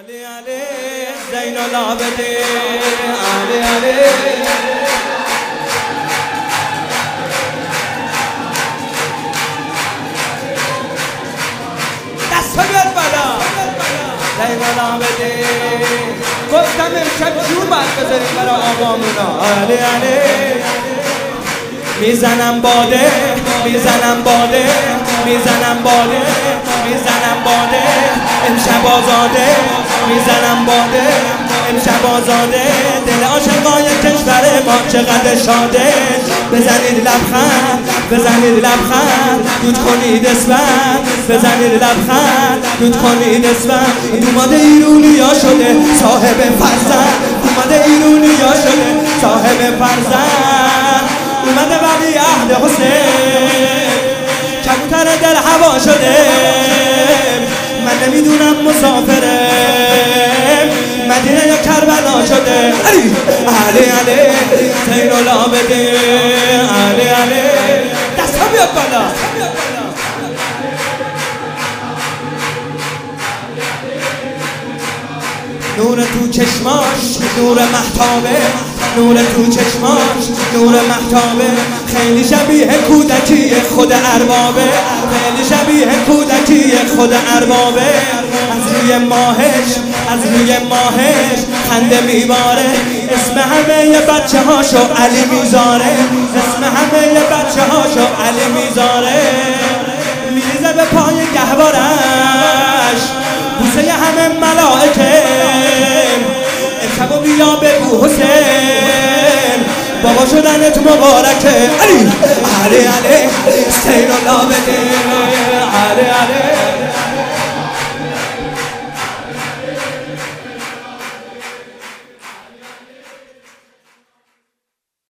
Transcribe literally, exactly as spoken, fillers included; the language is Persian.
علی علی زین العابدین علی علی دست بیاد بالا زین العابدین گفتم امشب جور باید بذاریم برای آقامونا علی علی میزنم باده میزنم باده میزنم باده میزنم باده امشب آزاده میزنم باده امشب آزاده دل عاشقای کشور ما چقدر شاده بزنید لبخند بزنید لبخند دود کنید اسفند بزنید لبخند دود کنید اسفند اومده ایرونیا شده صاحب فرزند اومده ایرونیا شده صاحب فرزند اومده ولی عهد حسین کبوتر در هوا شده من نمیدونم مسافرم مدینه یا کربلا شده علی علی علی زین العابدین علی علی دست ها بیاد بالا نور تو چشماش نور مهتابه نور تو چشماش نور مهتابه خیلی شبیه کودکی خود اربابه خیلی شبیه کودکی خود اربابه از روی ماهش از روی ماهش خنده میباره اسم همه بچه هاشو علی میذاره اسم همه بچه هاشو علی میذاره میریزه به پای گهوارش بوسه همه ملائکه امشب و بیا بگو حسین بابا شدنت مبارکه علی علی علی زین العابدین